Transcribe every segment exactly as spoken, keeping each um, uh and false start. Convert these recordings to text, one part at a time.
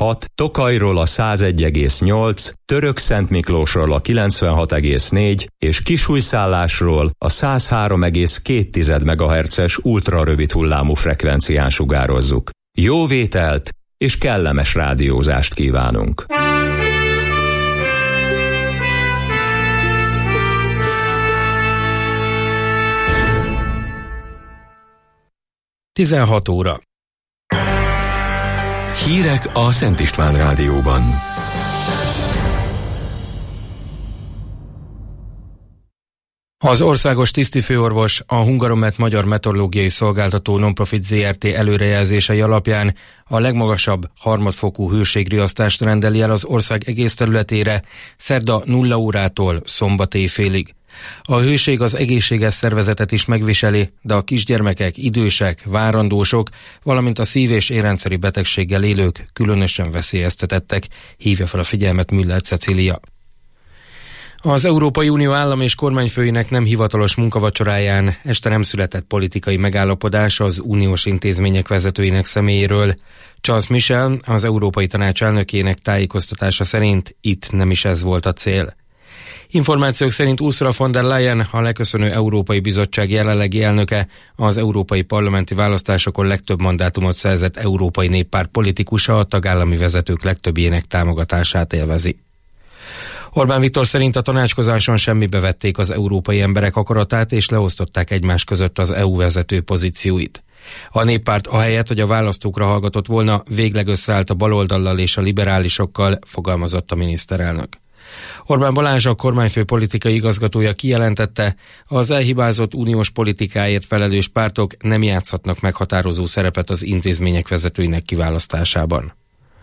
hat, Tokajról a százegy egész nyolc, Törökszentmiklósról a kilencvenhat egész négy és Kisújszállásról a száz három egész két megahertzes ultrarövid hullámú frekvencián sugározzuk. Jó vételt és kellemes rádiózást kívánunk! tizenhat óra. Hírek a Szent István Rádióban. Az országos tisztifőorvos a Hungaromet Magyar Meteorológiai Szolgáltató Nonprofit zé er té előrejelzései alapján a legmagasabb harmadfokú hőségriasztást rendeli el az ország egész területére szerda nulla órától szombat éjfélig. A hőség az egészséges szervezetet is megviseli, de a kisgyermekek, idősek, várandósok, valamint a szív- és érrendszeri betegséggel élők különösen veszélyeztetettek, hívja fel a figyelmet Müller Cecília. Az Európai Unió állam és kormányfőinek nem hivatalos munkavacsoráján este nem született politikai megállapodás az uniós intézmények vezetőinek személyéről. Charles Michel, az Európai Tanács elnökének tájékoztatása szerint itt nem is ez volt a cél. Információk szerint Ursula von der Leyen, a leköszönő Európai Bizottság jelenlegi elnöke, az európai parlamenti választásokon legtöbb mandátumot szerzett Európai Néppárt politikusa, a tagállami vezetők legtöbbjének támogatását élvezi. Orbán Viktor szerint a tanácskozáson semmibe vették az európai emberek akaratát, és leosztották egymás között az é u vezető pozícióit. A néppárt ahelyett, hogy a választókra hallgatott volna, végleg összeállt a baloldallal és a liberálisokkal, fogalmazott a miniszterelnök. Orbán Balázs, a kormányfő politikai igazgatója kijelentette, az elhibázott uniós politikáért felelős pártok nem játszhatnak meghatározó szerepet az intézmények vezetőinek kiválasztásában.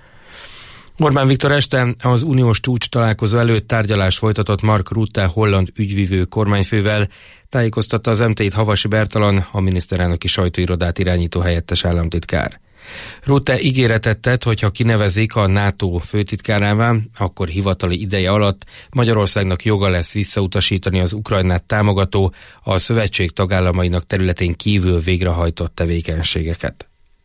Orbán Viktor este az uniós csúcs találkozó előtt tárgyalást folytatott Mark Rutte holland ügyvivő kormányfővel, tájékoztatta az em té i-t Havasi Bertalan, a miniszterelnöki sajtóirodát irányító helyettes államtitkár. Rutte ígéretet tett, hogy ha kinevezik a NATO főtitkárává, akkor hivatali ideje alatt Magyarországnak joga lesz visszautasítani az Ukrajnát támogató, a szövetség tagállamainak területén kívül végrehajtott tevékenységeket.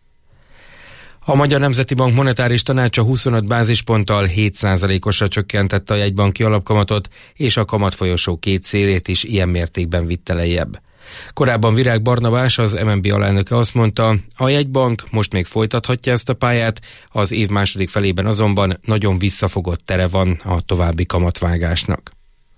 A Magyar Nemzeti Bank monetáris tanácsa huszonöt bázisponttal hét százalékosra csökkentette a jegybanki alapkamatot, és a kamatfolyosó két célét is ilyen mértékben vitte lejjebb. Korábban Virág Barnabás, az em en bé alelnöke azt mondta, a jegybank most még folytathatja ezt a pályát, az év második felében azonban nagyon visszafogott tere van a további kamatvágásnak.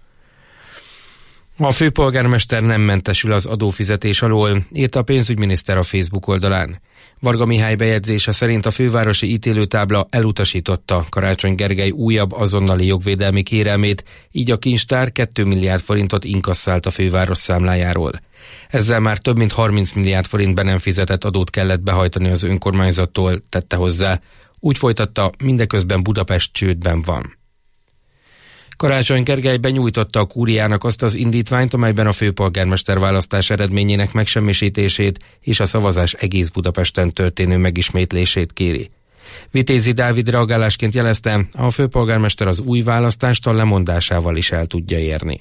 A főpolgármester nem mentesül az adófizetés alól, írta a pénzügyminiszter a Facebook oldalán. Varga Mihály bejegyzése szerint a fővárosi ítélőtábla elutasította Karácsony Gergely újabb azonnali jogvédelmi kérelmét, így a kincstár két milliárd forintot inkasszált a főváros számlájáról. Ezzel már több mint harminc milliárd forint be nem fizetett adót kellett behajtani az önkormányzattól, tette hozzá. Úgy folytatta, mindeközben Budapest csődben van. Karácsony Gergely benyújtotta a kúriának azt az indítványt, amelyben a főpolgármester választás eredményének megsemmisítését és a szavazás egész Budapesten történő megismétlését kéri. Vitézi Dávid reagálásként jelezte, a főpolgármester az új választást a lemondásával is el tudja érni.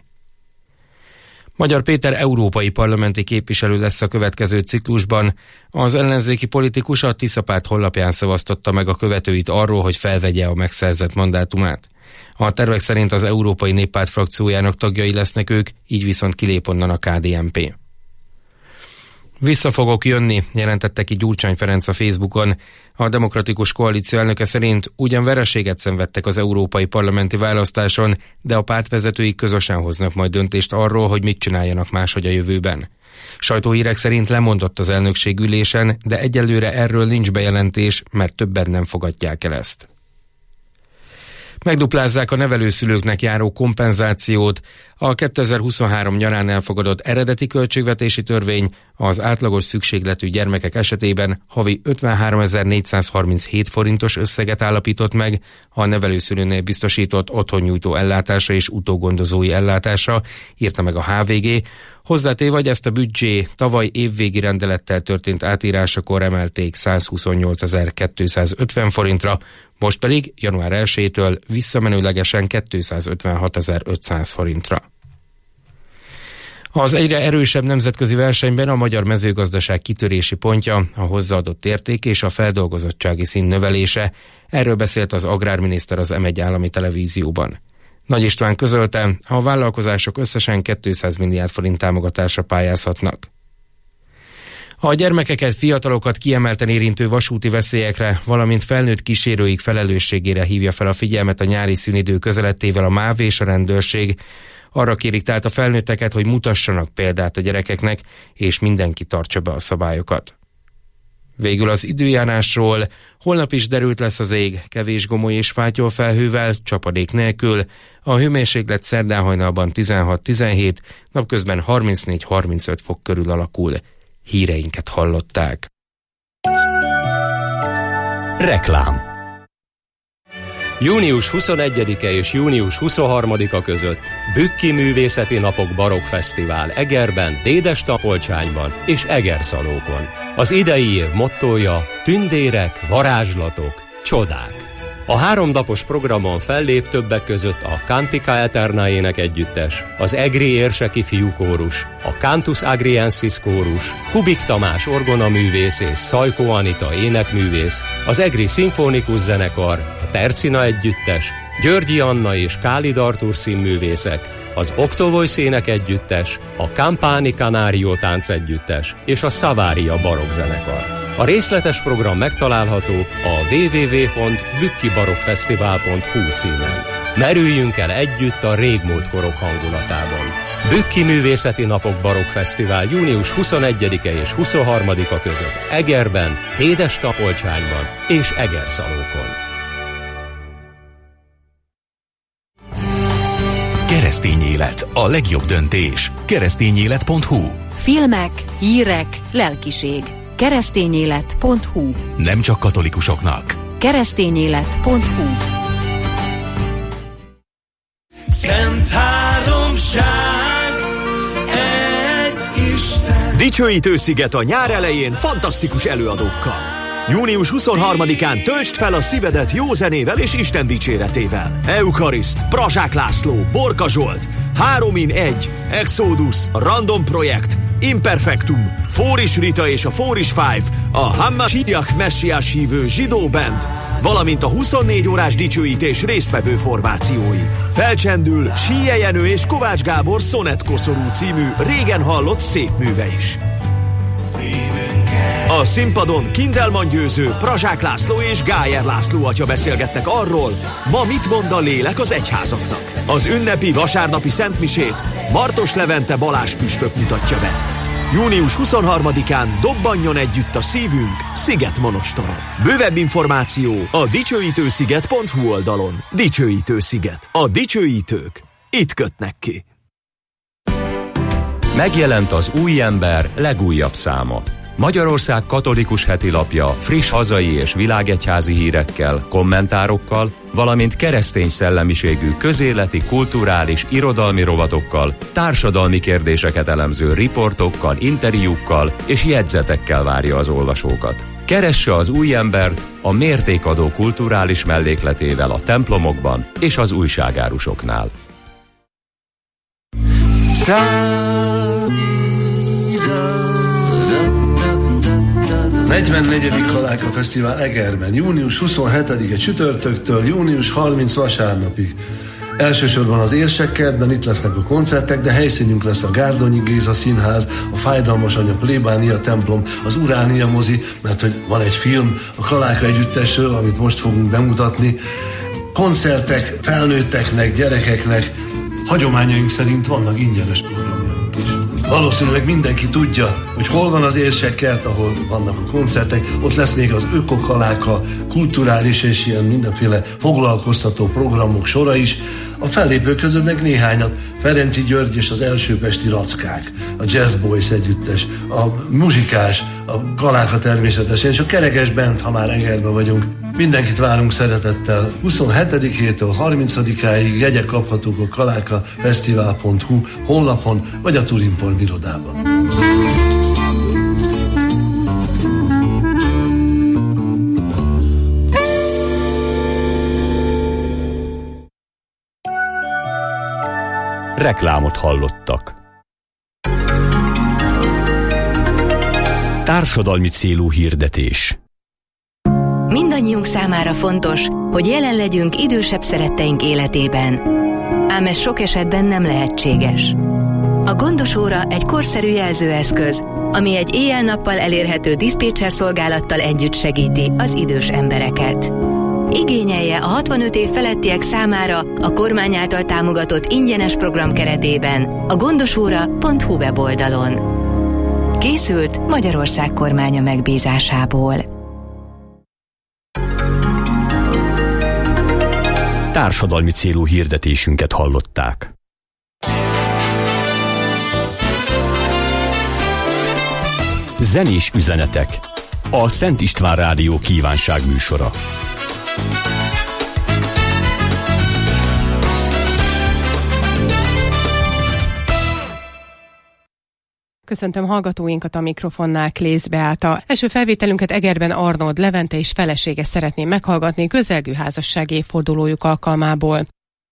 Magyar Péter európai parlamenti képviselő lesz a következő ciklusban. Az ellenzéki politikus a Tiszapárt honlapján szavaztatta meg a követőit arról, hogy felvegye a megszerzett mandátumát. A tervek szerint az Európai Néppárt frakciójának tagjai lesznek ők, így viszont kilép onnan a ká dé en pé. Vissza fogok jönni, jelentette ki Gyurcsány Ferenc a Facebookon. A Demokratikus Koalíció elnöke szerint ugyan vereséget szenvedtek az európai parlamenti választáson, de a pártvezetőik közösen hoznak majd döntést arról, hogy mit csináljanak máshogy a jövőben. Sajtóhírek szerint lemondott az elnökség ülésen, de egyelőre erről nincs bejelentés, mert többen nem fogadják el ezt. Megduplázzák a nevelőszülőknek járó kompenzációt. A kétezer-huszonhárom nyarán elfogadott eredeti költségvetési törvény az átlagos szükségletű gyermekek esetében havi ötvenháromezer-négyszázharminchét forintos összeget állapított meg, a nevelőszülőnél biztosított otthonnyújtó ellátása és utógondozói ellátása, írta meg a há vé gé. Hozzátéve, hogy ezt a büdzsé tavaly évvégi rendelettel történt átírásakor emelték százhuszonnyolcezer-kétszázötven forintra, most pedig január elsejétől visszamenőlegesen kétszázötvenhatezer-ötszáz forintra. Az egyre erősebb nemzetközi versenyben a magyar mezőgazdaság kitörési pontja a hozzáadott érték és a feldolgozottsági szint növelése. Erről beszélt az agrárminiszter az em egy állami televízióban. Nagy István közölte, a vállalkozások összesen kétszáz milliárd forint támogatásra pályázhatnak. A gyermekeket, fiatalokat kiemelten érintő vasúti veszélyekre, valamint felnőtt kísérőik felelősségére hívja fel a figyelmet a nyári szünidő közelettével a MÁV és a rendőrség. Arra kérik tehát a felnőtteket, hogy mutassanak példát a gyerekeknek, és mindenki tartsa be a szabályokat. Végül az időjárásról. Holnap is derült lesz az ég, kevés gomoly és fátyol felhővel, csapadék nélkül. A hőmérséklet szerdán hajnalban tizenhat-tizenhét, napközben harmincnégy-harmincöt fok körül alakul. Híreinket hallották. Reklám. június huszonegyedike és június huszonharmadika között Bükki Művészeti Napok Barokk Fesztivál Egerben, Dédes-Tapolcsányban és Egerszalókon. Az idei év mottója: tündérek, varázslatok, csodák. A háromnapos programon fellép többek között a Cantica Eterna énekegyüttes, az Egri Érseki Fiúkórus, a Cantus Agriensis kórus, Kubik Tamás orgonaművész és Szajkó Anita énekművész, az Egri Szimfonikus Zenekar, a Tercina együttes, Györgyi Anna és Kálid Artúr színművészek, az Octovoice énekegyüttes, a Campani Canario táncegyüttes és a Savaria barokkzenekar. A részletes program megtalálható a double-u double-u double-u pont bükki barokkfesztivál pont hu címen. Merüljünk el együtt a régmúlt korok hangulatában. Bükki Művészeti Napok Barokk Fesztivál június huszonegyedike és huszonharmadika között Egerben, Dédes-Tapolcsányban és Egerszalókon. Keresztény élet, a legjobb döntés. keresztényélet pont hu. Filmek, hírek, lelkiség. keresztényélet pont hu. Nem csak katolikusoknak. keresztényélet pont hu. Szent háromság, egy Isten. Dicsőítő sziget a nyár elején fantasztikus előadókkal. június huszonharmadikán töltsd fel a szívedet jó zenével és Isten dicséretével. Euchariszt, Prazsák László, Borka Zsolt, három in egy, Exodus, Random Projekt, Imperfectum, Fóris Rita és a Fóris Five, a Hammasiak messiás hívő zsidó band, valamint a huszonnégy órás dicsőítés résztvevő formációi. Felcsendül Síje Jenő és Kovács Gábor Szonett Koszorú című régen hallott szép műve is. A színpadon Kindelman Győző, Prazsák László és Gájer László atya beszélgetnek arról, ma mit mond a lélek az egyházaknak. Az ünnepi vasárnapi szentmisét Martos Levente Balázs püspök mutatja be. június huszonharmadikán dobbanjon együtt a szívünk Szigetmonostoron. Bővebb információ a dicsőítősziget pont hu oldalon. Dicsőítősziget. A dicsőítők itt kötnek ki. Megjelent az Új Ember legújabb száma. Magyarország katolikus hetilapja friss hazai és világegyházi hírekkel, kommentárokkal, valamint keresztény szellemiségű közéleti, kulturális, irodalmi rovatokkal, társadalmi kérdéseket elemző riportokkal, interjúkkal és jegyzetekkel várja az olvasókat. Keresse az Új Embert a mértékadó kulturális mellékletével a templomokban és az újságárusoknál. negyvennegyedik Kaláka Fesztivál Egerben, június huszonhetedike csütörtöktől június harmincadika vasárnapig. Elsősorban az Érsekkertben itt lesznek a koncertek, de helyszínünk lesz a Gárdonyi Géza Színház, a Fájdalmas Anya plébánia templom, az Uránia mozi, mert hogy van egy film a Kaláka együttesről, amit most fogunk bemutatni. Koncertek felnőtteknek, gyerekeknek, hagyományaink szerint vannak ingyenes programjaink is. Valószínűleg mindenki tudja, hogy hol van az Érsekkert, ahol vannak a koncertek, ott lesz még az Ökokaláka, kulturális és ilyen mindenféle foglalkoztató programok sora is. A fellépők közül meg néhányat, Ferenci György és az Elsőpesti Rackák, a Jazz Boys együttes, a muzsikás, a Kaláka természetesen, és a Kerekes Band, ha már Egerben vagyunk. Mindenkit várunk szeretettel. huszonhetedikétől harmincadikáig jegyek kaphatók a kaláka fesztivál pont hu honlapon, vagy a Turinform irodában. Reklámot hallottak. Társadalmi célú hirdetés. Mindannyiunk számára fontos, hogy jelen legyünk idősebb szeretteink életében. Ám ez sok esetben nem lehetséges. A Gondos Óra egy korszerű jelzőeszköz, ami egy éjjel-nappal elérhető diszpécser szolgálattal együtt segíti az idős embereket. Igényelje a hatvanöt év felettiek számára a kormány által támogatott ingyenes program keretében a gondosóra pont hu weboldalon. Készült Magyarország kormánya megbízásából. Társadalmi célú hirdetésünket hallották. Zenés üzenetek. A Szent István Rádió kívánság műsora. Köszöntöm hallgatóinkat, a mikrofonnál Klész Beáta. Első felvételünket Egerben Arnold Levente és felesége szeretném meghallgatni közelgő házassági évfordulójuk alkalmából.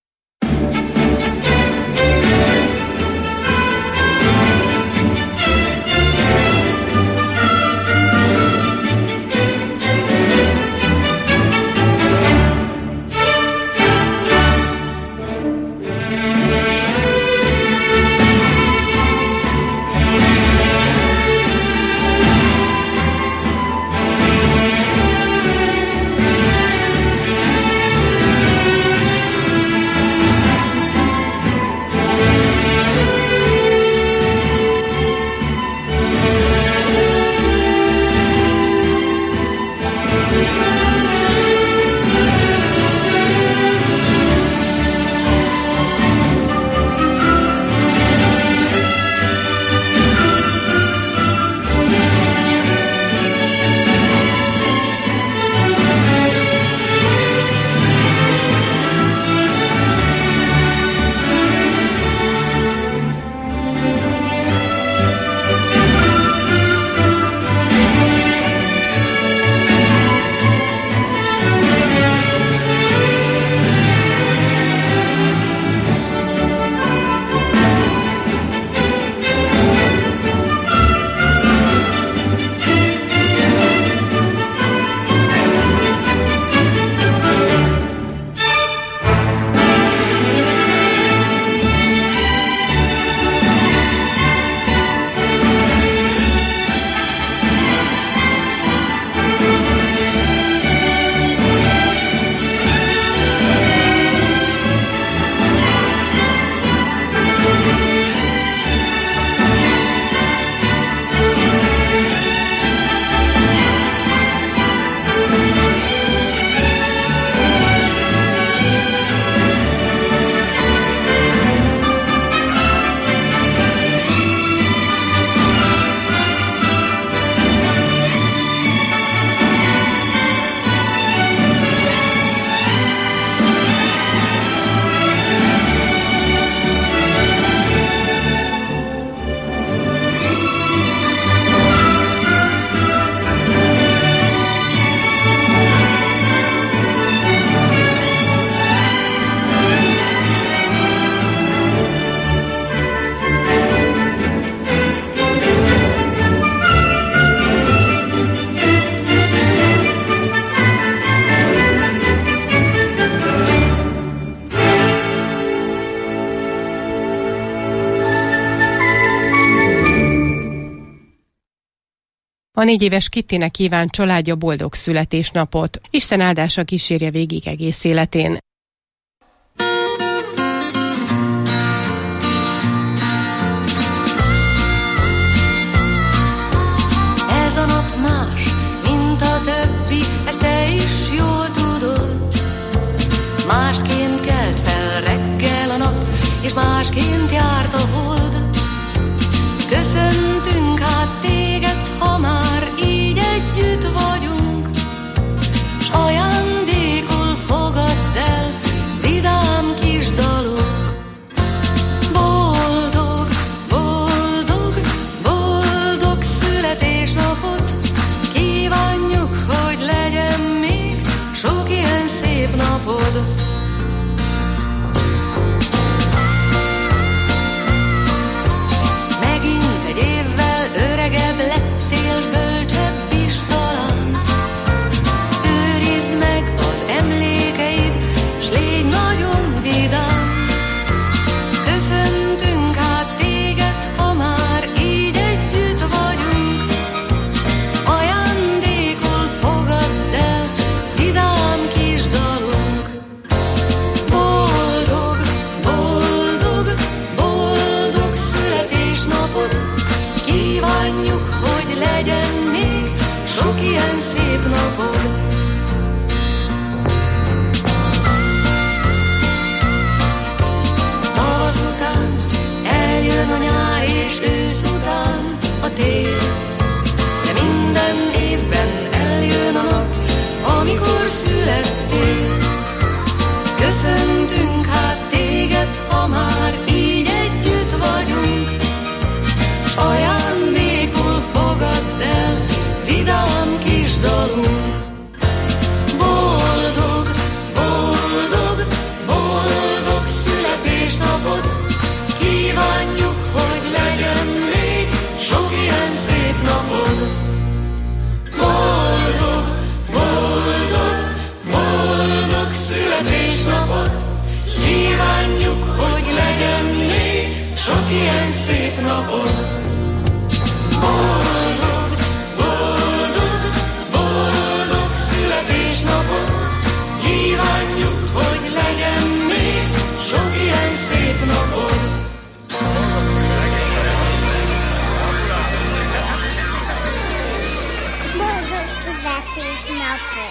A négy éves Kittinek kíván családja boldog születésnapot. Isten áldása kísérje végig egész életén. Ez a nap más, mint a többi, ezt te is jól tudod. Másként kelt fel reggel a nap, és másként járt a hold. Köszöntünk hát téged, ha már így együtt vagyunk, s ajándékul fogadd el vidám kis dalok. Boldog, boldog, boldog születésnapot kívánjuk, hogy legyen még sok ilyen szép napod. Öregebb lettél, s bölcsebb születésnapot, kívánjuk, hogy legyen még sok ilyen szép napot. Boldog, boldog, boldog születésnapot, kívánjuk, hogy legyen még sok ilyen szép napot. Boldog születésnapot!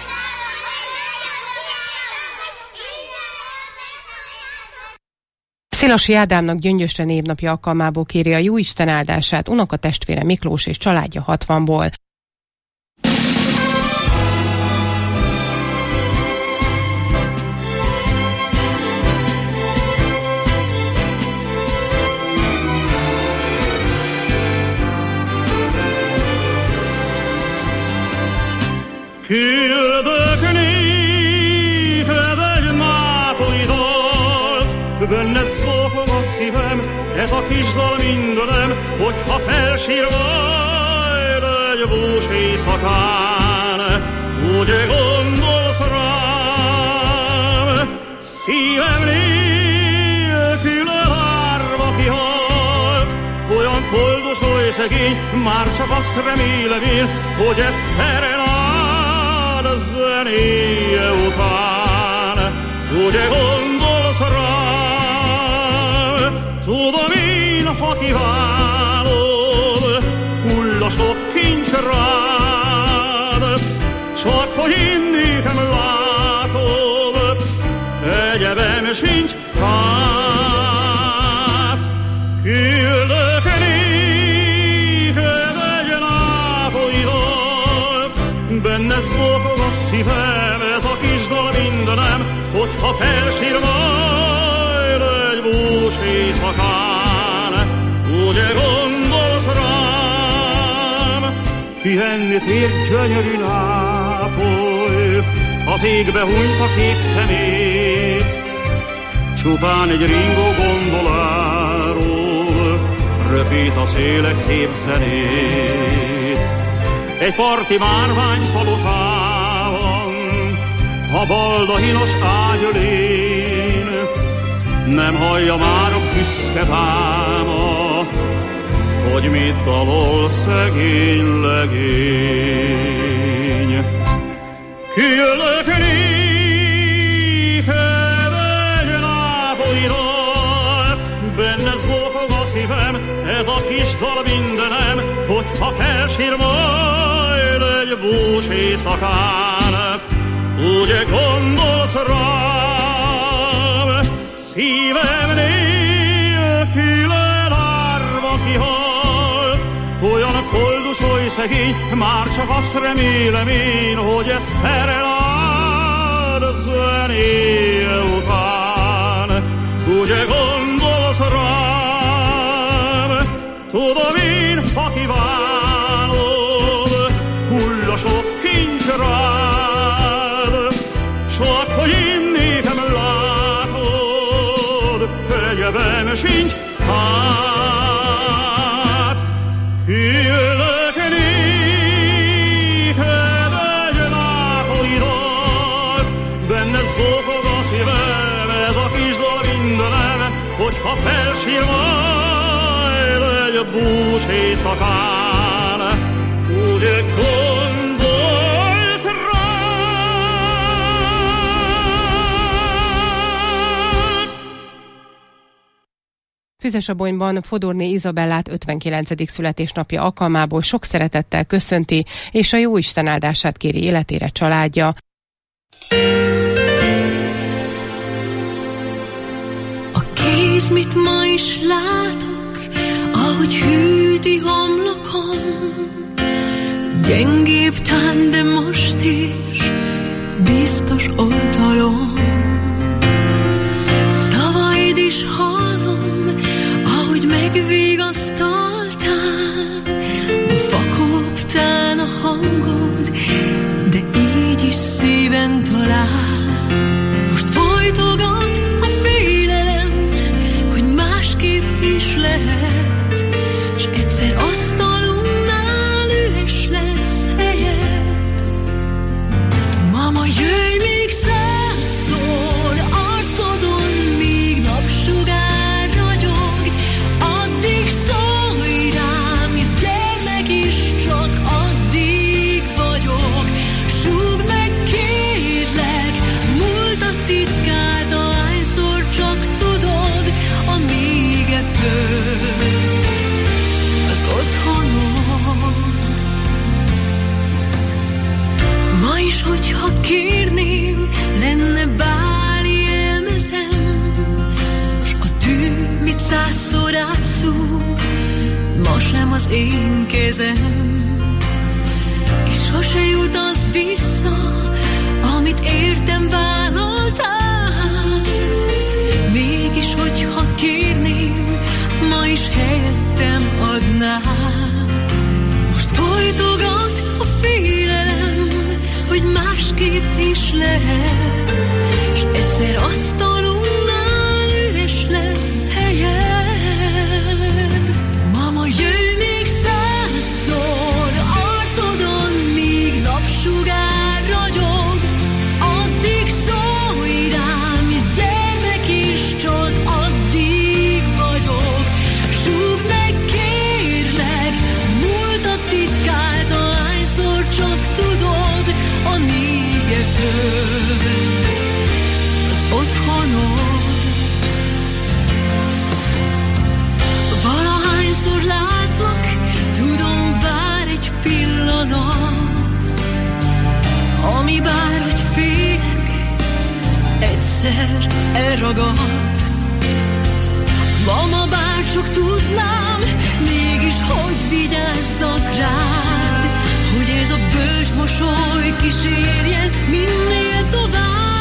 Szélasi Ádámnak Gyöngyösre névnapja alkalmából kéri a Jóisten áldását unokatestvére Miklós és családja hatvanból. Küldök néked egy nápolyi dalt, benne zokog a szívem, ez a kis dal mindenem, hogyha felsír majd egy bús éjszakán, úgy gondolsz rám, szívem nélkül elárva kihalt, olyan koldos, oly szegény, már csak azt remélem én, hogy ez szerelám zenéje után, ugye gondolsz rám, tudom én, ha kívánod, hull a sok kincs rád, csak hogy én nékem látod, egyebem sincs hát, küldök néked egy nápolyi dalt, benne zokog a szívem, ez a kis dal mindenem, hogyha felsír majd egy bús éjszakán, ugye gondolsz rám, pihenni tér gyönyörű Nápoly, az égbe hunyt a kék szemét, csupán egy ringó gondoláról röpít a szélek szép zenét. Egy parti márvány palotában, a baldahinos ágyölén, nem hallja már a büszke dáma, hogy mit dalol szegény legény. Küldök néked egy nápolyi dalt, benne zokog a szívem, ez a kis dal mindenem, hogyha felsír majd egy bús éjszakán, ugye gondolsz rám, szívem nélkül elárva kihalt, olyan koldus, oly szegény, már csak azt remélem én, hogy ez szerelem zenéje után, ugye gondolsz rám, tudom én, ha kívánod, hull a sok kincs rád, csak hogy én nékem látod, egyebem sincs hát, küldök néked egy nápolyi dalt, benne zokog a szívem, ez a kis dal mindenem, hogyha felsír majd egy bús éjszakán, ugye gondolsz rám. Füzesabonyban Fodorné Izabellát ötvenkilencedik születésnapja alkalmából sok szeretettel köszönti, és a Jóisten áldását kéri életére családja. A kéz, mit ma is látok, ahogy hűti homlokon, gyengébb tán, de most is biztos oltalom. Szavaid is hallom, ahogy megvigasztaltál, ma fakoptán a hangod, de így is szíven talál. Most folytogat a félelem, hogy másképp is lehet, s egyszer asztalunknál üres lesz helyed. Mama, jöjj még százszor, kezem, és sose jut az vissza, amit értem vállaltál. Mégis, hogyha kérném, ma is helyettem adnál. Most folytogat a félelem, hogy másképp is lehet, s egyszer asztalunknál üres lesz helyed. Mama, jöjj még százszor arcodon, míg napsugár ragyog, addig szólj rám, hisz gyermek is csak addig vagyok. Súgd meg, kérlek, múltat titkált, ahányszor csak tudod, a nége föld az otthonod. Valahányszor látlak, tudom, vár egy pillanat, ami bár, hogy félek, egyszer elragad. Mama, bár csak tudnám, mégis hogy vigyázzak rád, hogy ez a bölcs mosoly kísérjen minél tovább.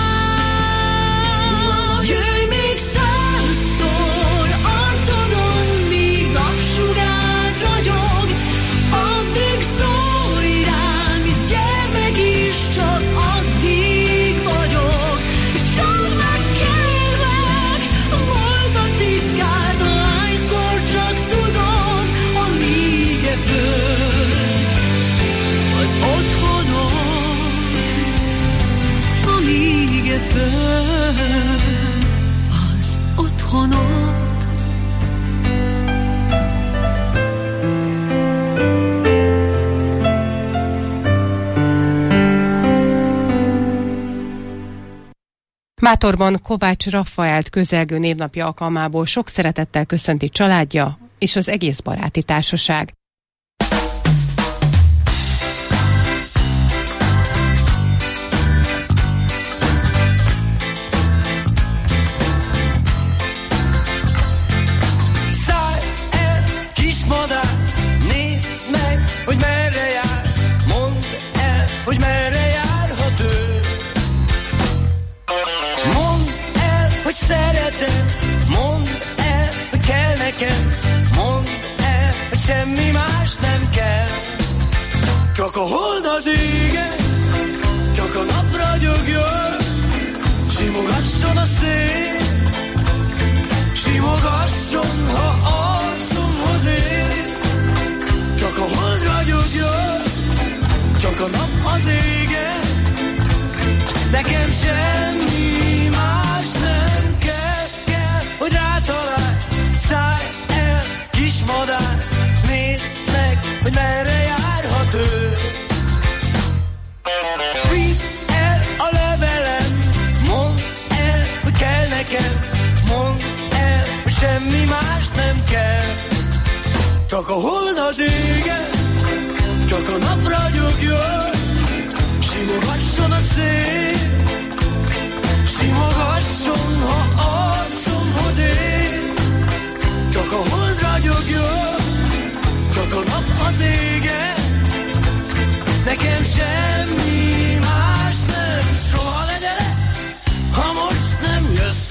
Mama, jöjj még százszor arcodon, míg napsugár ragyog, addig szólj rám, hisz gyermek is csak addig vagyok. Sódd meg, kérlek, a múltat titkált, ahányszor csak tudod, amíg e föld az otthonod, amíg e föld az otthonod. Mátorban Kovács Raffaelt közelgő névnapja alkalmából sok szeretettel köszönti családja és az egész baráti társaság. Szállj el, kismadár, nézd meg, hogy merre jár, mondd el, hogy merre járhat ő. Mondd el, hogy szeretem, mondd el, hogy kell nekem, mondd el, hogy semmi más nem kell. Csak a hold az égen, csak a nap ragyogjon, simogasson a szél, simogasson, ha arcomhoz ér. Csak a hold ragyogjon, csak a nap az égen, nekem semmi más nem kell, kell, hogy rátalálj. Szállj el, kismadár, nézd meg, hogy merre járhat ő. Vidd el a levelem, mondd el, hogy kell nekem, mondd el, hogy semmi más nem kell. Csak a hold az égen, csak a nap ragyogjon, simogasson a szél, simogasson, ha arcomhoz ér. Csak a hold ragyogjon, csak a nap az égen, nekem semmi más nem. Soha ne gyere, ha most nem jössz,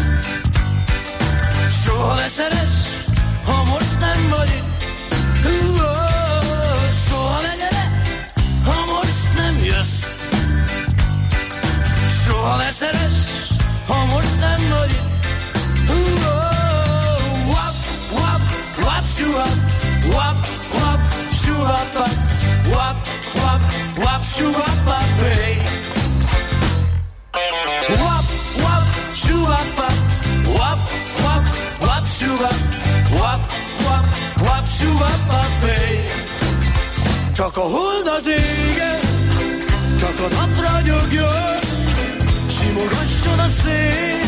soha ne szeress, ha most nem vagy itt. Uh-oh, soha ne gyere, ha most nem jössz, soha ne szeress, ha most nem vagy itt. Uh-oh, wap, wap, wap, shuhap, wap, wap, shuhapa, wap, wap, wap, shuhapa, hey. Wap, wap, shuhapa, wap, wap, wap, shuhap, wap, wap, wap, shuhapa, hey. Csak a hold az égen, csak a nap ragyogjon, simogasson a szél,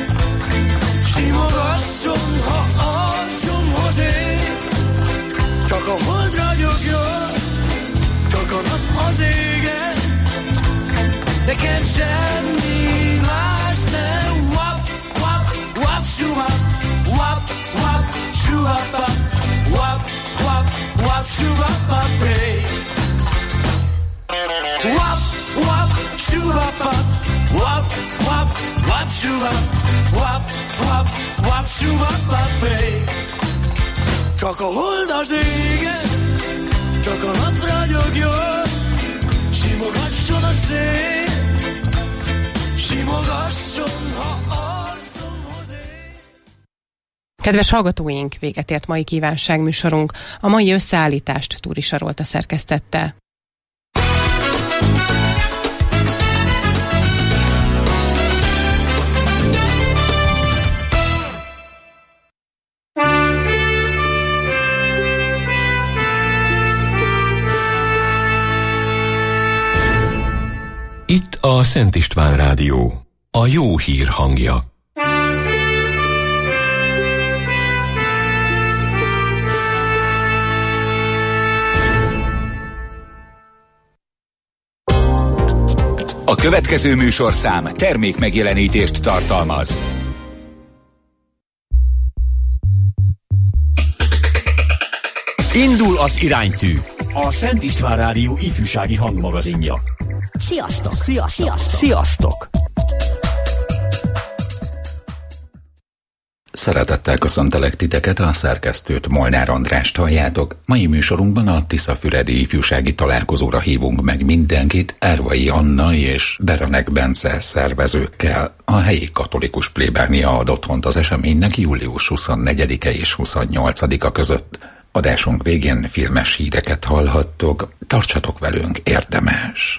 simogasson, ha arcomhoz ér. Csak a hold ragyogjon, csak a nap az égen, nekem semmi más nem. Wap, wap, wap, shuhap, wap, wap, shuhapa, wap, wap, wap, shuhapa. wap, wap, wap, wap, wap, csak a hold az égen, csak a nap ragyogjon, simogasson a szél, simogasson, ha arcomhoz ér. Kedves hallgatóink, véget ért mai kívánságműsorunk. A mai összeállítást Túri Sarolta szerkesztette. Itt a Szent István Rádió, a jó hír hangja. A következő műsorszám termék megjelenítést tartalmaz. Indul az iránytű. A Szent István Rádió ifjúsági hangmagazinja. Sziasztok! Sziasztok! Sziasztok! Sziasztok! Szeretettel köszöntelek titeket, a szerkesztőt, Molnár Andrást halljátok. Mai műsorunkban a Tiszafüredi ifjúsági találkozóra hívunk meg mindenkit, Ervai Anna és Berenek Bence szervezőkkel. A helyi katolikus plébánia ad otthont az eseménynek július huszonnegyedike és huszonnyolcadika között. Adásunk végén filmes híreket hallhattok, tartsatok velünk, érdemes!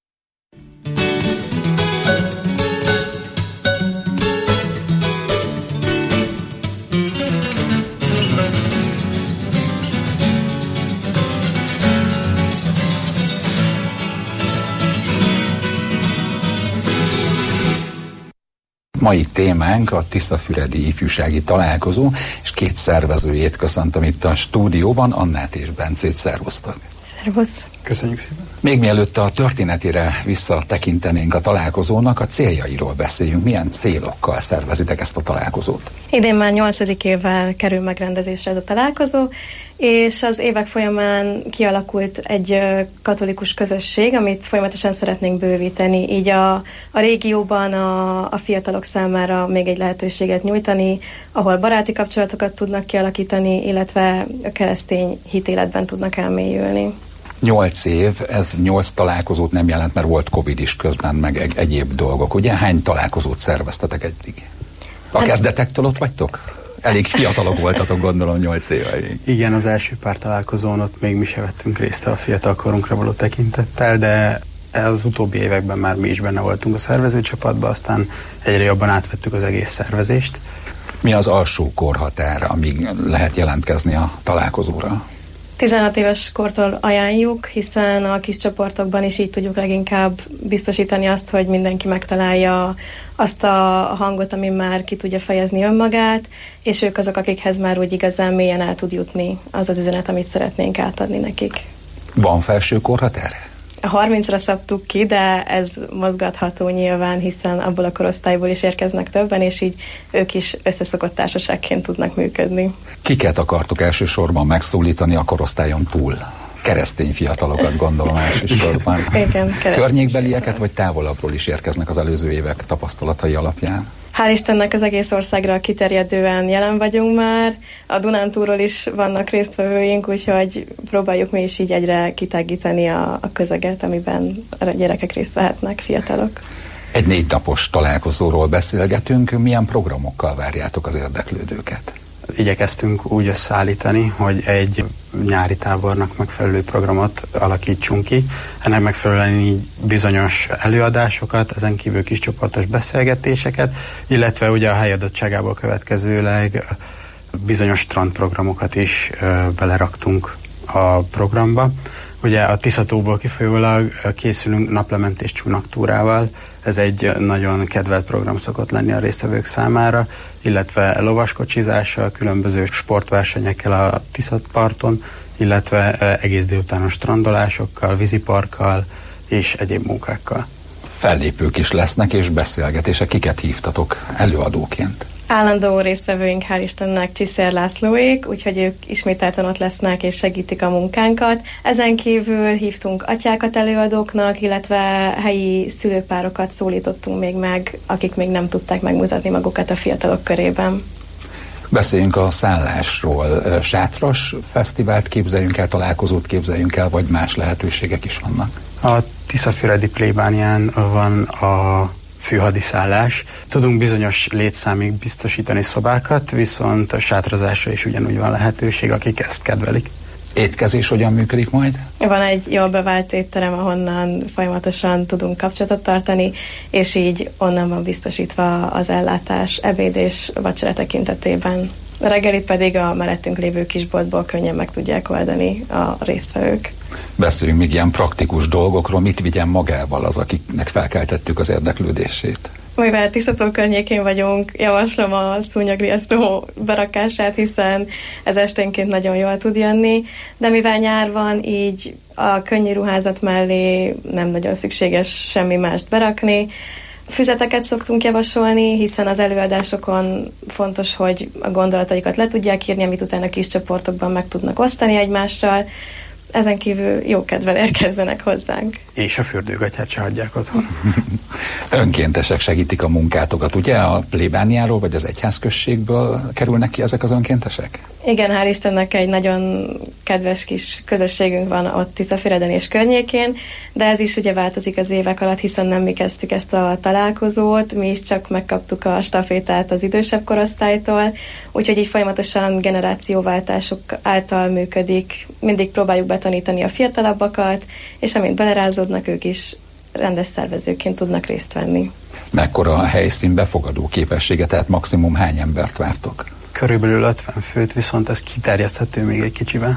Mai témánk a Tiszafüredi ifjúsági találkozó, és két szervezőjét köszöntöm itt a stúdióban, Annát és Bencét, szervusztok! Szervusz! Köszönjük szépen! Még mielőtt a történetére visszatekintenénk a találkozónak, a céljairól beszéljünk. Milyen célokkal szervezitek ezt a találkozót? Idén már nyolcadik évvel kerül megrendezésre ez a találkozó, és az évek folyamán kialakult egy katolikus közösség, amit folyamatosan szeretnénk bővíteni, így a, a régióban a, a fiatalok számára még egy lehetőséget nyújtani, ahol baráti kapcsolatokat tudnak kialakítani, illetve a keresztény hitéletben tudnak elmélyülni. Nyolc év, ez nyolc találkozót nem jelent, mert volt Covid is közben, meg egy, egyéb dolgok. Ugye hány találkozót szerveztetek eddig? A hát, kezdetektől ott vagytok? Elég fiatalok voltatok, gondolom, nyolc éveig. Igen, az első pár találkozón ott még mi se vettünk részt a fiatal korunkra való tekintettel, de az utóbbi években már mi is benne voltunk a szervezőcsapatban, aztán egyre jobban átvettük az egész szervezést. Mi az alsó korhatár, amíg lehet jelentkezni a találkozóra? tizenhat éves kortól ajánljuk, hiszen a kis csoportokban is így tudjuk leginkább biztosítani azt, hogy mindenki megtalálja azt a hangot, ami már ki tudja fejezni önmagát, és ők azok, akikhez már úgy igazán mélyen el tud jutni az az üzenet, amit szeretnénk átadni nekik. Van felső korhatár? A harmincra szabtuk ki, de ez mozgatható nyilván, hiszen abból a korosztályból is érkeznek többen, és így ők is összeszokott társaságként tudnak működni. Kiket akartok elsősorban megszólítani a korosztályon túl? Keresztény fiatalokat, gondolom, elsősorban. Igen, környékbelieket, vagy távolabbról is érkeznek az előző évek tapasztalatai alapján? Hál' Istennek az egész országra kiterjedően jelen vagyunk már. A Dunántúlról is vannak résztvevőink, úgyhogy próbáljuk mi is így egyre kitágítani a, a közeget, amiben a gyerekek részt vehetnek, fiatalok. Egy négy napos találkozóról beszélgetünk. Milyen programokkal várjátok az érdeklődőket? Igyekeztünk úgy összeállítani, hogy egy nyári tábornak megfelelő programot alakítsunk ki. Ennek megfelelően így bizonyos előadásokat, ezen kívül kis csoportos beszélgetéseket, illetve ugye a helyadottságából következőleg bizonyos strandprogramokat is ö, beleraktunk a programba. Ugye a Tiszatóból kifolyólag készülünk naplementés csónaktúrával, ez egy nagyon kedvelt program szokott lenni a résztvevők számára, illetve lovaskocsizással, különböző sportversenyekkel a Tiszatparton, illetve egész délutános strandolásokkal, víziparkkal és egyéb munkákkal. Fellépők is lesznek és beszélgetések. Kiket hívtatok előadóként? Állandó résztvevőink, hál' Istennek, Csiszér Lászlóék, úgyhogy ők ismételten ott lesznek és segítik a munkánkat. Ezen kívül hívtunk atyákat előadóknak, illetve helyi szülőpárokat szólítottunk még meg, akik még nem tudták megmutatni magukat a fiatalok körében. Beszéljünk a szállásról. Sátras fesztivált képzeljünk el, találkozót képzeljünk el, vagy más lehetőségek is vannak? A Tiszafüredi plébánián van a főhadiszállás. Tudunk bizonyos létszámig biztosítani szobákat, viszont a sátrazásra is ugyanúgy van lehetőség, akik ezt kedvelik. Étkezés hogyan működik majd? Van egy jól bevált étterem, ahonnan folyamatosan tudunk kapcsolatot tartani, és így onnan van biztosítva az ellátás ebéd és vacsora tekintetében. A reggelit pedig a mellettünk lévő kisboltból könnyen meg tudják oldani a résztvevők. Beszéljünk még ilyen praktikus dolgokról, mit vigyen magával az, akiknek felkeltettük az érdeklődését. Mivel Tiszató környékén vagyunk, javaslom a szúnyogriasztó berakását, hiszen ez esténként nagyon jól tud jönni, de mivel nyár van, így a könnyű ruházat mellé nem nagyon szükséges semmi mást berakni. Füzeteket szoktunk javasolni, hiszen az előadásokon fontos, hogy a gondolataikat le tudják írni, amit utána kis csoportokban meg tudnak osztani egymással. Ezen kívül jó kedvel érkezzenek hozzánk. És a fürdőgatyát se hagyják otthon. Önkéntesek segítik a munkátokat, ugye? A plébániáról vagy az egyházközségből kerülnek ki ezek az önkéntesek? Igen, hál' Istennek egy nagyon kedves kis közösségünk van ott Tiszafüreden és környékén, de ez is ugye változik az évek alatt, hiszen nem mi kezdtük ezt a találkozót, mi is csak megkaptuk a stafétát az idősebb korosztálytól, úgyhogy így folyamatosan generációváltások által működik. Mindig próbáljuk betanítani a fiatalabbakat, és amint belerázódnak, ők is rendes szervezőként tudnak részt venni. Mekkora a helyszín befogadó képessége, tehát maximum hány embert vártok? Körülbelül ötven főt, viszont ez kiterjeszthető még egy kicsivel.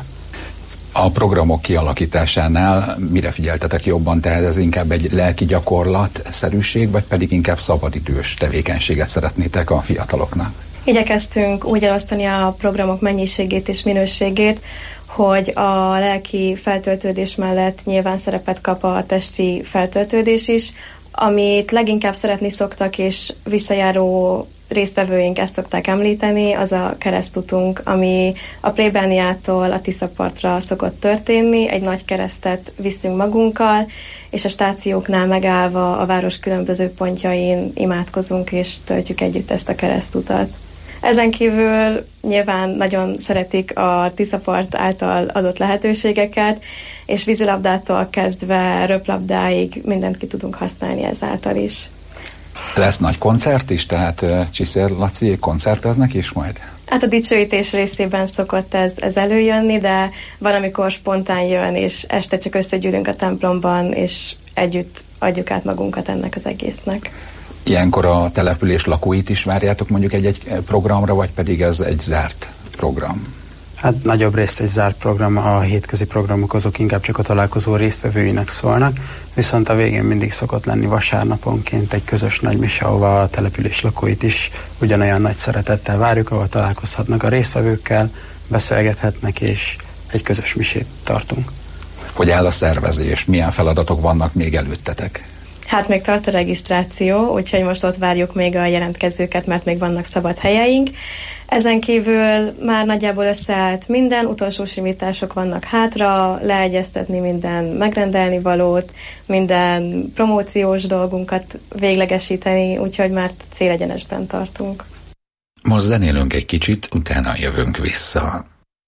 A programok kialakításánál mire figyeltetek jobban? Tehát ez inkább egy lelki gyakorlatszerűség, vagy pedig inkább szabadidős tevékenységet szeretnétek a fiataloknak? Igyekeztünk úgy elosztani a programok mennyiségét és minőségét, hogy a lelki feltöltődés mellett nyilván szerepet kap a testi feltöltődés is, amit leginkább szeretni szoktak, és visszajáró résztvevőink ezt szokták említeni, az a keresztutunk, ami a plébániától a Tiszapartra szokott történni. Egy nagy keresztet viszünk magunkkal, és a stációknál megállva a város különböző pontjain imádkozunk, és töltjük együtt ezt a keresztutat. Ezen kívül nyilván nagyon szeretik a Tiszapart által adott lehetőségeket, és vízilabdától kezdve röplabdáig mindent ki tudunk használni ezáltal is. Lesz nagy koncert is, tehát Csiszér Laciék koncerteznek is majd? Hát a dicsőítés részében szokott ez, ez előjönni, de van, amikor spontán jön, és este csak összegyűlünk a templomban, és együtt adjuk át magunkat ennek az egésznek. Ilyenkor a település lakóit is várjátok mondjuk egy-egy programra, vagy pedig ez egy zárt program? Hát nagyobb részt egy zárt program, a hétközi programok azok inkább csak a találkozó résztvevőinek szólnak, viszont a végén mindig szokott lenni vasárnaponként egy közös nagymise, ahova a település lakóit is ugyanolyan nagy szeretettel várjuk, ahol találkozhatnak a résztvevőkkel, beszélgethetnek, és egy közös misét tartunk. Hogy áll a szervezés? Milyen feladatok vannak még előttetek? Hát még tart a regisztráció, úgyhogy most ott várjuk még a jelentkezőket, mert még vannak szabad helyeink. Ezen kívül már nagyjából összeállt minden, utolsó simítások vannak hátra, leegyeztetni minden megrendelni valót, minden promóciós dolgunkat véglegesíteni, úgyhogy már célegyenesben tartunk. Most zenélünk egy kicsit, utána jövünk vissza.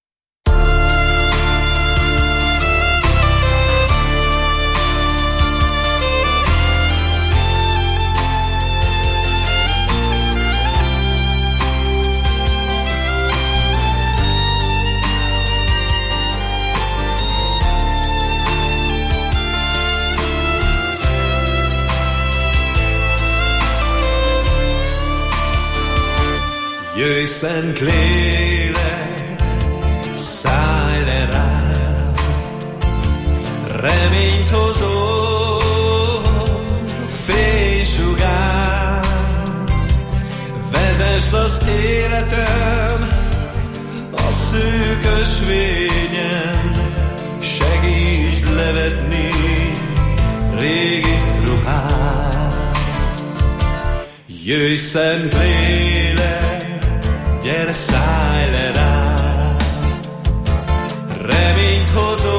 Jöjj, szent lélek, szállj le rám, reményt hozó fénysugár, vezesd az életem a szűkös vényen, segítsd levetni régi ruhám. Jöjj, szent lélek, gyere szállj le rám, reményt hozó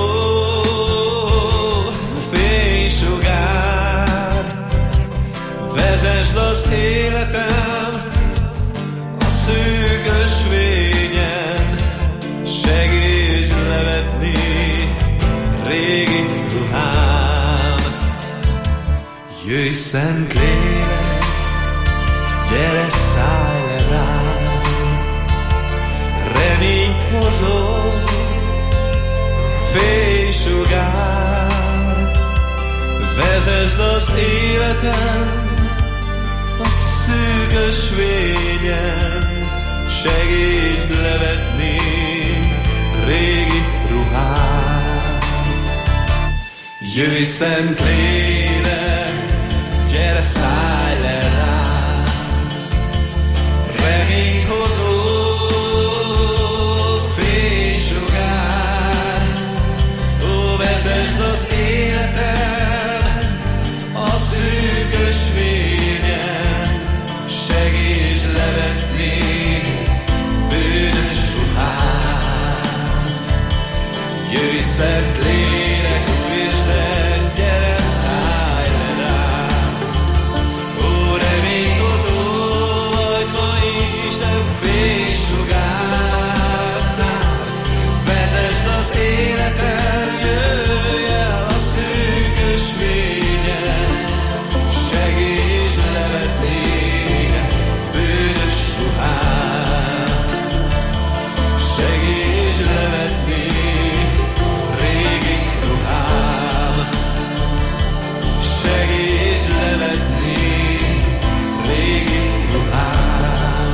fénysugár, vezesd az életem a szűk ösvényen, segítsd levetni régi ruhám. Jöjj, szent lélek, gyere szállj le rám, reményt hozó fénysugár, vezesd az életem a szűk ösvényen, segítsd levetni régi ruhám. Jöjj, szent lélek, gyere szállj le rám, reményt hozó fénysugár, ó, vezesd az életem a szűk ösvényen, segítsd levetni bűnös ruhám. Jöjj, szent lélek, Úristen, gyere szállj le rám, ó, reményt hozó vagy ma is, de fénysugárnál, vezesd az életem, jöjj el a szűk ösvényen, segítsd levetni bűnös ruhám, segítsd levetni régi ruhám, segítsd levetni régi ruhám.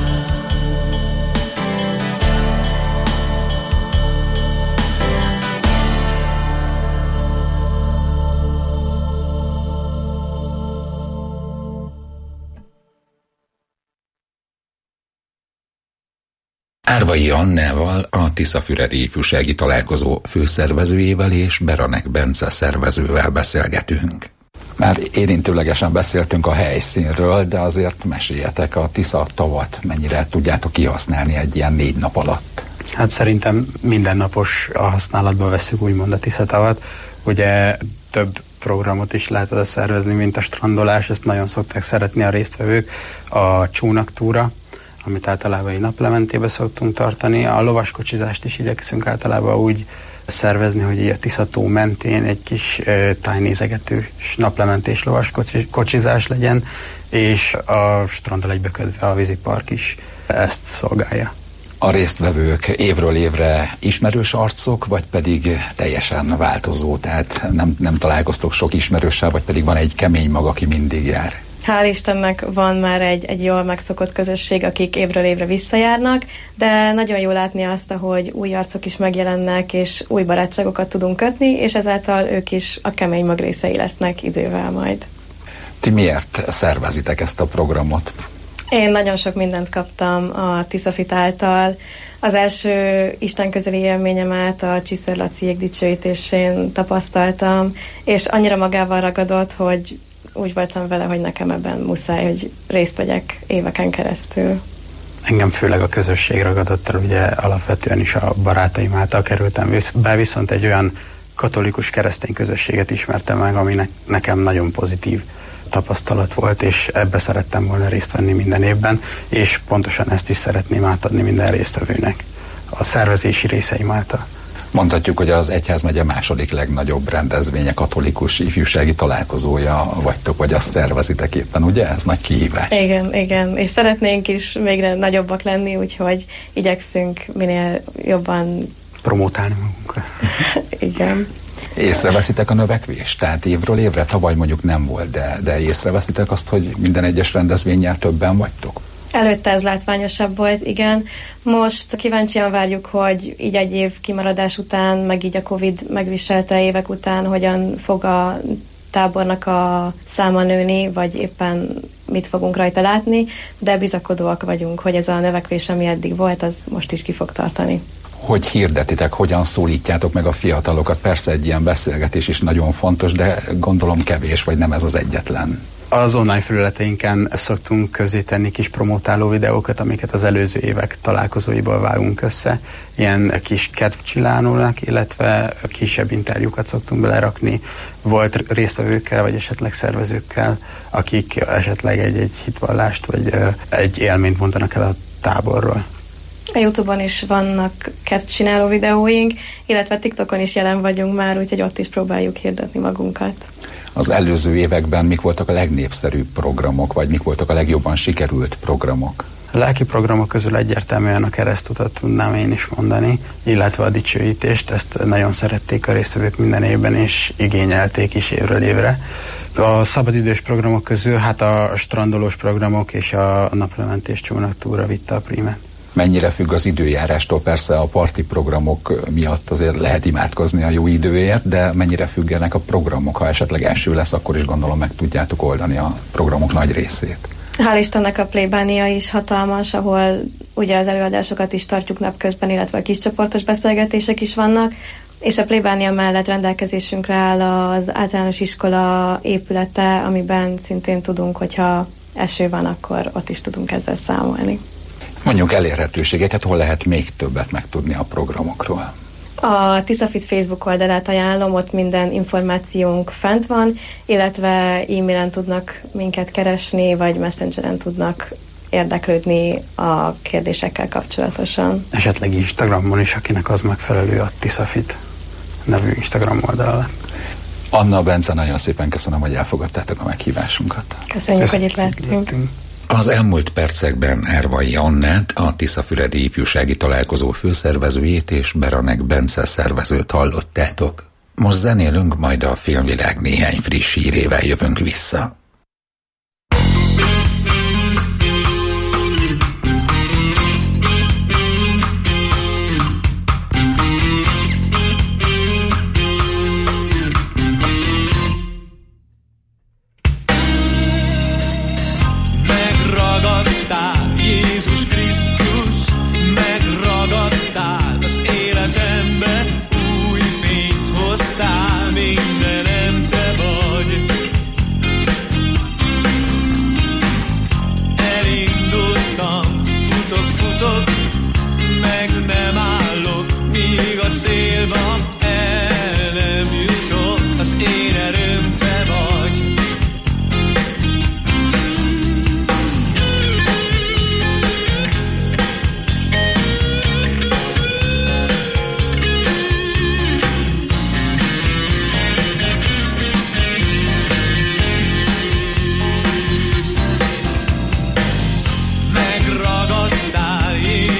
Árvai Annával, a Tiszafüredi Ifjúsági Találkozó főszervezőjével és Beranek Bence szervezővel beszélgetünk. Már érintőlegesen beszéltünk a helyszínről, de azért meséljetek, a Tisza tavat mennyire tudjátok kihasználni egy ilyen négy nap alatt? Hát szerintem mindennapos a használatban veszük úgymond a Tisza tavat. Ugye több programot is lehet oda szervezni, mint a strandolás, ezt nagyon szokták szeretni a résztvevők, a csónaktúra, amit általában egy naplementébe szoktunk tartani. A lovaskocsizást is igyekszünk általában úgy szervezni, hogy a Tisza-tó mentén egy kis e, tájnézegetős naplementés lovaskocsizás legyen, és a stranddal egybekötve a vízipark is ezt szolgálja. A résztvevők évről évre ismerős arcok, vagy pedig teljesen változó, tehát nem, nem találkoztok sok ismerőssel, vagy pedig van egy kemény mag, aki mindig jár? Hál' Istennek van már egy, egy jól megszokott közösség, akik évről évre visszajárnak, de nagyon jó látni azt, hogy új arcok is megjelennek, és új barátságokat tudunk kötni, és ezáltal ők is a kemény mag részei lesznek idővel majd. Ti miért szervezitek ezt a programot? Én nagyon sok mindent kaptam a Tiszafit által. Az első istenközeli élményemet a Csiször Laciék dicsőítésén tapasztaltam, és annyira magával ragadott, hogy úgy voltam vele, hogy nekem ebben muszáj, hogy részt vegyek éveken keresztül. Engem főleg a közösség ragadott el, ugye alapvetően is a barátaim által kerültem be, viszont egy olyan katolikus keresztény közösséget ismertem meg, ami ne- nekem nagyon pozitív tapasztalat volt, és ebbe szerettem volna részt venni minden évben, és pontosan ezt is szeretném átadni minden résztvevőnek a szervezési részeim által. Mondhatjuk, hogy az egyházmegye második legnagyobb rendezvénye, katolikus ifjúsági találkozója vagytok, vagy azt szervezitek éppen, ugye? Ez nagy kihívás. Igen, igen, és szeretnénk is még nagyobbak lenni, úgyhogy igyekszünk minél jobban promotálni magunkat. Igen. Észreveszitek a növekvést? Tehát évről évre, tavaly mondjuk nem volt, de, de észreveszitek azt, hogy minden egyes rendezvénnyel többen vagytok? Előtte ez látványosabb volt, igen. Most kíváncsian várjuk, hogy így egy év kimaradás után, meg így a Covid megviselte évek után, hogyan fog a tábornak a száma nőni, vagy éppen mit fogunk rajta látni, de bizakodóak vagyunk, hogy ez a növekvés, ami eddig volt, az most is ki fog tartani. Hogy hirdetitek, hogyan szólítjátok meg a fiatalokat? Persze egy ilyen beszélgetés is nagyon fontos, de gondolom kevés, vagy nem ez az egyetlen. Az online felületeinken szoktunk közé tenni kis promotáló videókat, amiket az előző évek találkozóiból vágunk össze. Ilyen kis kedvcsilánónak, illetve kisebb interjúkat szoktunk belerakni. Volt résztvevőkkel, vagy esetleg szervezőkkel, akik esetleg egy-egy hitvallást, vagy egy élményt mondanak el a táborról. A YouTube-on is vannak kedvcsináló videóink, illetve TikTokon is jelen vagyunk már, úgyhogy ott is próbáljuk hirdetni magunkat. Az előző években mik voltak a legnépszerűbb programok, vagy mik voltak a legjobban sikerült programok? A lelki programok közül egyértelműen a keresztutat tudnám én is mondani, illetve a dicsőítést. Ezt nagyon szerették a résztvevők minden évben, és igényelték is évről évre. A szabadidős programok közül hát a strandolós programok és a naplementés csónaktúra vitte a prímet. Mennyire függ az időjárástól? Persze a parti programok miatt azért lehet imádkozni a jó időért, de mennyire függenek a programok? Ha esetleg eső lesz, akkor is gondolom meg tudjátok oldani a programok nagy részét. Hál' Istennek a plébánia is hatalmas, ahol ugye az előadásokat is tartjuk napközben, illetve a kiscsoportos beszélgetések is vannak, és a plébánia mellett rendelkezésünkre áll az általános iskola épülete, amiben szintén tudunk, hogyha eső van, akkor ott is tudunk ezzel számolni. Mondjuk elérhetőségeket, hol lehet még többet megtudni a programokról? A Tiszafit Facebook oldalát ajánlom, ott minden információnk fent van, illetve e-mailen tudnak minket keresni, vagy messengeren tudnak érdeklődni a kérdésekkel kapcsolatosan. Esetleg Instagramon is, akinek az megfelelő, a Tiszafit nevű Instagram oldal alatt. Anna, Bence, nagyon szépen köszönöm, hogy elfogadtátok a meghívásunkat. Köszönjük, Köszönjük hogy itt lettünk. Az elmúlt percekben Hervai Annát, a Tiszafüredi ifjúsági találkozó főszervezőjét és Beranek Bence szervezőt hallottátok. Most zenélünk, majd a filmvilág néhány friss hírével jövünk vissza. Megragadtál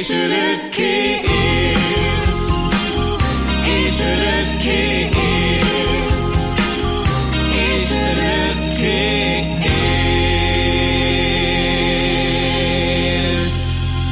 és örökké élsz, és örökké élsz, és örökké élsz.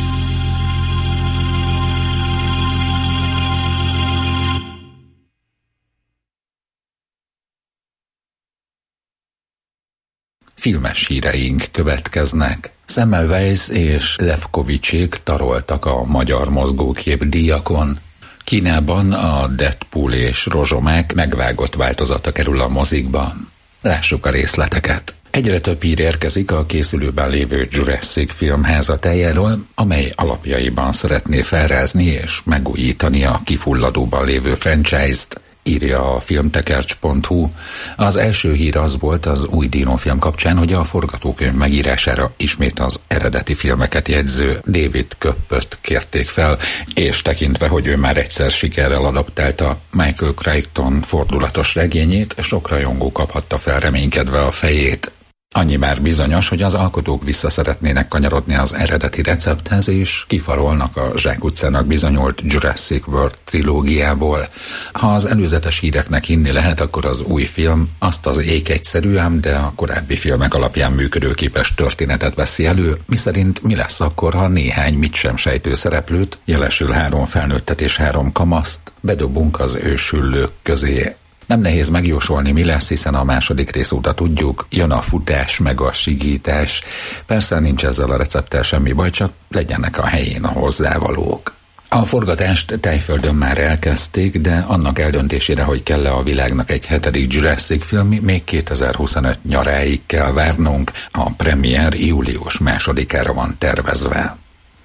Filmes híreink következnek. Semmelweis és Lefkovicsék taroltak a magyar mozgókép díjakon. Kínában a Deadpool és Rozsomák megvágott változata kerül a mozikba. Lássuk a részleteket. Egyre több hír érkezik a készülőben lévő Jurassic film házatájáról, amely alapjaiban szeretné felrázni és megújítani a kifulladóban lévő franchise-t, írja a filmtekercs pont hu. Az első hír az volt az új dinófilm kapcsán, hogy a forgatókönyv megírására ismét az eredeti filmeket jegyző David Köppöt kérték fel, és tekintve, hogy ő már egyszer sikerrel adaptálta Michael Crichton fordulatos regényét, sok rajongó kaphatta fel reménykedve a fejét. Annyi már bizonyos, hogy az alkotók vissza szeretnének kanyarodni az eredeti recepthez, és kifarolnak a zsákutcának bizonyult Jurassic World trilógiából. Ha az előzetes híreknek hinni lehet, akkor az új film azt az ék egyszerű, ám de a korábbi filmek alapján működőképes történetet veszi elő, miszerint mi lesz akkor, ha néhány mit sem sejtő szereplőt, jelesül három felnőttet és három kamaszt, bedobunk az ősüllők közé. Nem nehéz megjósolni, mi lesz, hiszen a második rész óta tudjuk, jön a futás, meg a sigítás. Persze nincs ezzel a recepttel semmi baj, csak legyenek a helyén a hozzávalók. A forgatást Tájföldön már elkezdték, de annak eldöntésére, hogy kell-e a világnak egy hetedik Jurassic film, még kétezer-huszonöt nyaráig kell várnunk, a premier július másodikára van tervezve.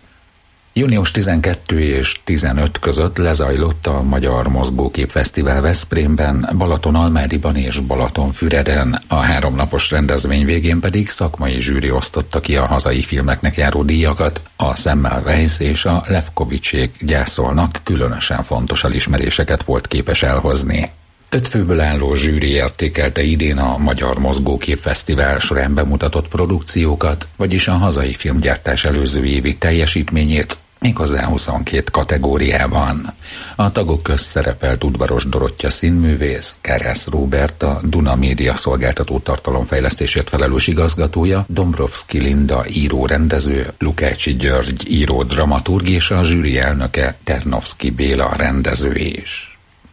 június tizenkettő és tizenöt között lezajlott a Magyar Mozgókép Fesztivál Veszprémben, Balatonalmádiban és Balatonfüreden. A háromnapos rendezvény végén pedig szakmai zsűri osztotta ki a hazai filmeknek járó díjakat. A Semmelweis és a Lefkovicsék gyászolnak különösen fontos elismeréseket volt képes elhozni. Öt főből álló zsűri értékelte idén a Magyar Mozgókép Fesztivál során bemutatott produkciókat, vagyis a hazai filmgyártás előző évi teljesítményét, méghozzá huszonkét kategóriában. A tagok közt szerepelt Udvaros Dorottya színművész, Kárász Róbert, a Duna Média szolgáltató tartalomfejlesztésért felelős igazgatója, Dombrovszki Linda író-rendező, Lukácsi György író-dramaturg és a zsűri elnöke Ternovszki Béla rendező is.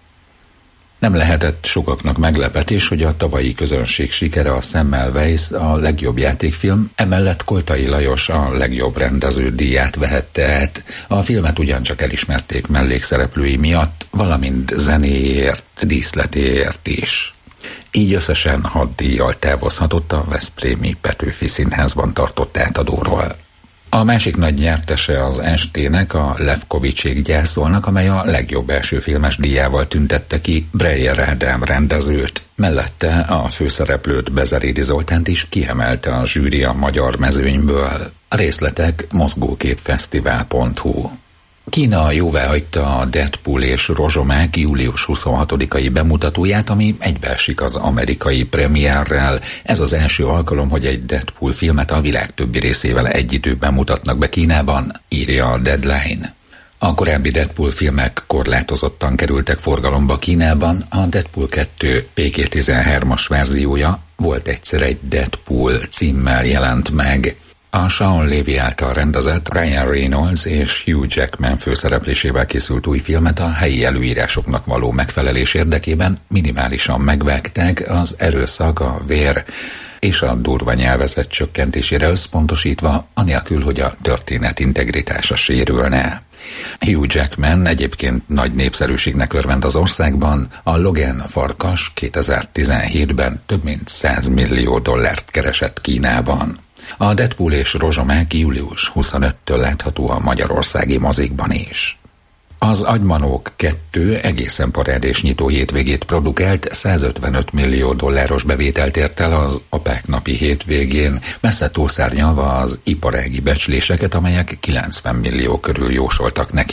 Nem lehetett sokaknak meglepetés, hogy a tavalyi közönség sikere a Semmelweis a legjobb játékfilm, emellett Koltai Lajos a legjobb rendező díját vehette át. A filmet ugyancsak elismerték mellékszereplői miatt, valamint zenéért, díszletéért is. Így összesen hat díjjal távozhatott a veszprémi Petőfi Színházban tartott átadóról. A másik nagy nyertese az estének a Lefkovicsék gyászolnak, amely a legjobb első filmes díjával tüntette ki Breyer Ádám rendezőt. Mellette a főszereplőt, Bezerédi Zoltánt is kiemelte a zsűri a magyar mezőnyből. A részletek mozgóképfesztivál pont hu. Kína jóváhagyta a Deadpool és Rozsomák július huszonhatodikai bemutatóját, ami egybeesik az amerikai premierrel. Ez az első alkalom, hogy egy Deadpool filmet a világ többi részével egy időben mutatnak be Kínában, írja a Deadline. A korábbi Deadpool filmek korlátozottan kerültek forgalomba Kínában, a Deadpool kettő pé gé tizenhármas verziója Volt egyszer egy Deadpool címmel jelent meg. A Sean Levy által rendezett Ryan Reynolds és Hugh Jackman főszereplésével készült új filmet a helyi előírásoknak való megfelelés érdekében minimálisan megvágták, az erőszak, a vér és a durva nyelvezet csökkentésére összpontosítva, anélkül, hogy a történet integritása sérülne. Hugh Jackman egyébként nagy népszerűségnek örvend az országban, a Logan farkas kétezer-tizenhétben több mint száz millió dollárt keresett Kínában. A Deadpool és Rozsomák július huszonötödikétől látható a magyarországi mozikban is. Az Agymanók kettő egészen parádés nyitó hétvégét produkált, százötvenöt millió dolláros bevételt ért el az Apák napi hétvégén, messze túlszárnyalva az iparági becsléseket, amelyek kilencven millió körül jósoltak neki.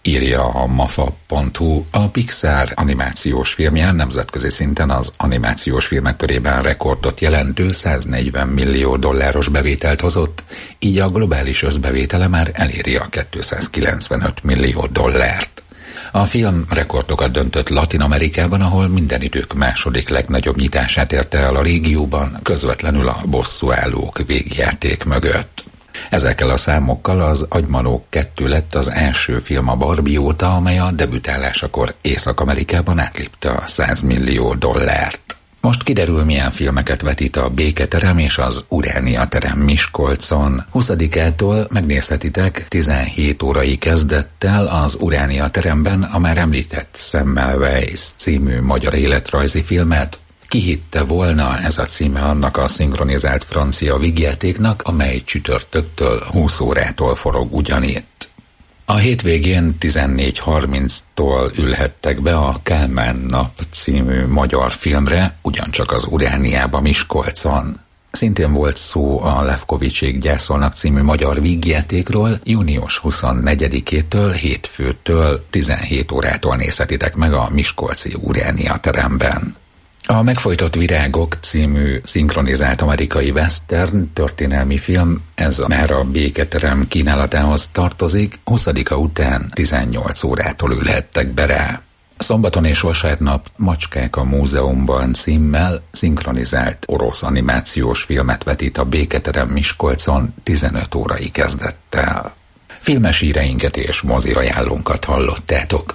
Írja a mafa pont hu, a Pixar animációs filmje nemzetközi szinten az animációs filmek körében rekordot jelentő száznegyven millió dolláros bevételt hozott, így a globális összbevétele már eléri a kétszázkilencvenöt millió dollárt. A film rekordokat döntött Latin Amerikában, ahol minden idők második legnagyobb nyitását érte el a régióban, közvetlenül a bosszúállók végjáték mögött. Ezekkel a számokkal az Agymanók kettő lett az első film a Barbie óta, amely a debütálásakor Észak-Amerikában átlépte a száz millió dollárt. Most kiderül, milyen filmeket vetít a Béketerem és az Uránia terem Miskolcon. huszadikától megnézhetitek tizenhét órai kezdettel az Uránia teremben a már említett Semmelweis című magyar életrajzi filmet. Ki hitte volna, ez a címe annak a szinkronizált francia vígjátéknak, amely csütörtöktől húsz órától forog ugyanitt. A hétvégén tizennégy harminctól ülhettek be a Kálmán nap című magyar filmre, ugyancsak az Urániába Miskolcon. Szintén volt szó a Lefkovicsék gyászolnak című magyar vígjátékról, június huszonnegyedikétől hétfőtől tizenhét órától nézhetitek meg a miskolci Uránia teremben. A Megfojtott virágok című szinkronizált amerikai western történelmi film, ez már a Béketerem kínálatához tartozik, huszadika után tizennyolc órától ülhettek be rá. Szombaton és vasárnap Macskák a múzeumban címmel szinkronizált orosz animációs filmet vetít a Béketerem Miskolcon tizenöt órai kezdettel. Filmes híreinket és mozi ajánlónkat hallottátok.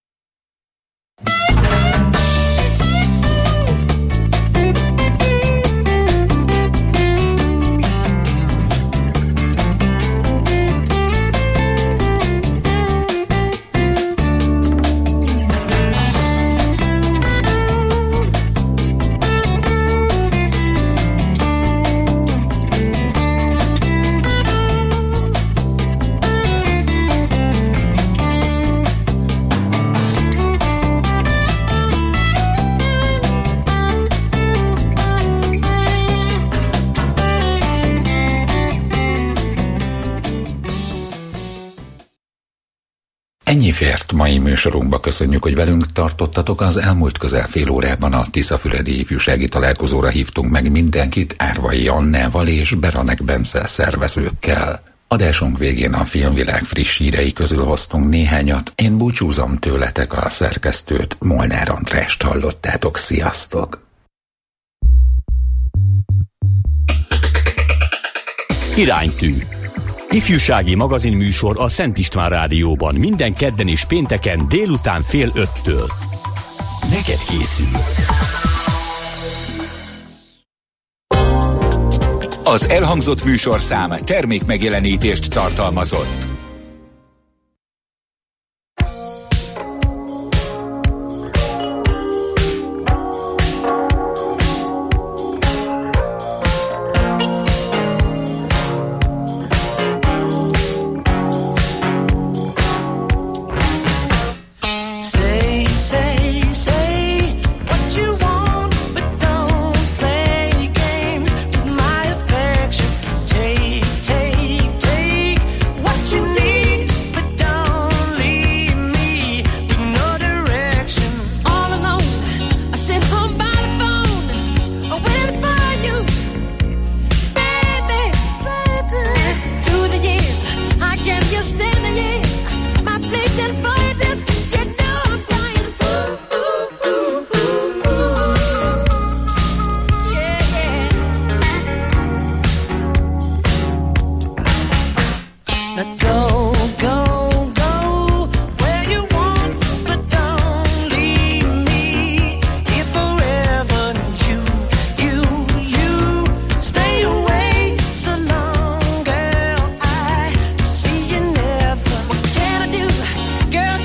Ennyi fért mai műsorunkba, köszönjük, hogy velünk tartottatok. Az elmúlt közel fél órában a Tiszafüredi ifjúsági találkozóra hívtunk meg mindenkit Árvai Annával és Beranek Bence szervezőkkel. Adásunk végén a filmvilág friss hírei közül hoztunk néhányat. Én búcsúzom tőletek, a szerkesztőt, Molnár Andrást hallottátok. Sziasztok! Iránytű. Ifjúsági magazinműsor a Szent István Rádióban minden kedden és pénteken délután fél öttől. Neked készül. Az elhangzott műsorszám termékmegjelenítést tartalmazott. Girl,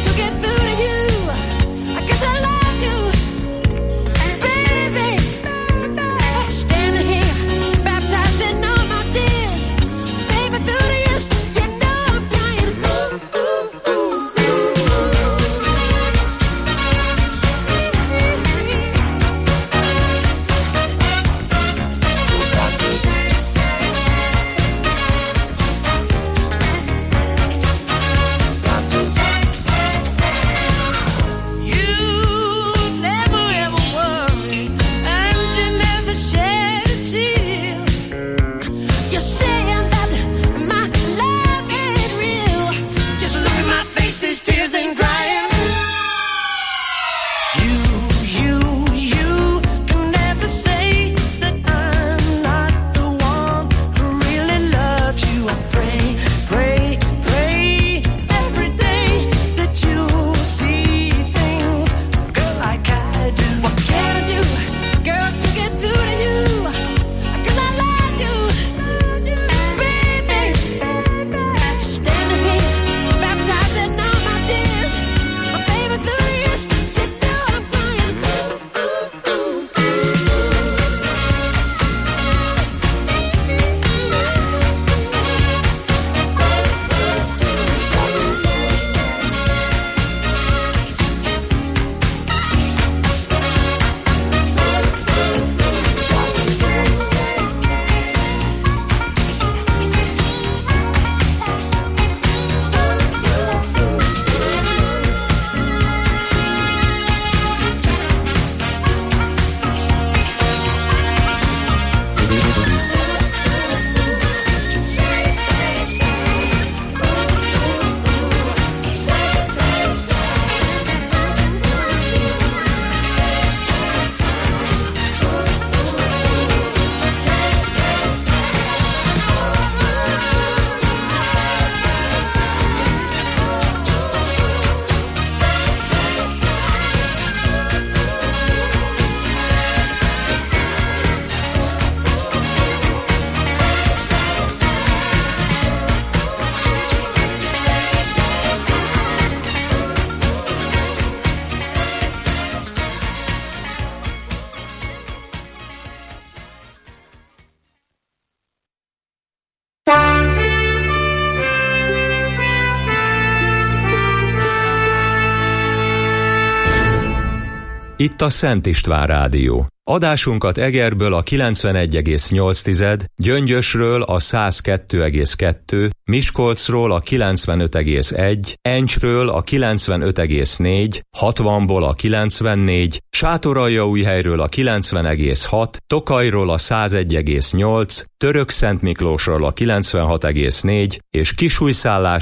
Itt a Szent István Rádió. Adásunkat Egerből a kilencvenegy egész nyolc, Gyöngyösről a száz kettő egész kettő, Miskolcról a kilencvenöt egész egy, Encsről a kilencvenöt egész négy, hatvanból a kilencvennégy, Sátoraljaújhelyről a kilencven egész hat, Tokajról a száz egy egész nyolc, Törökszentmiklósról a kilencvenhat egész négy és Kisújszállás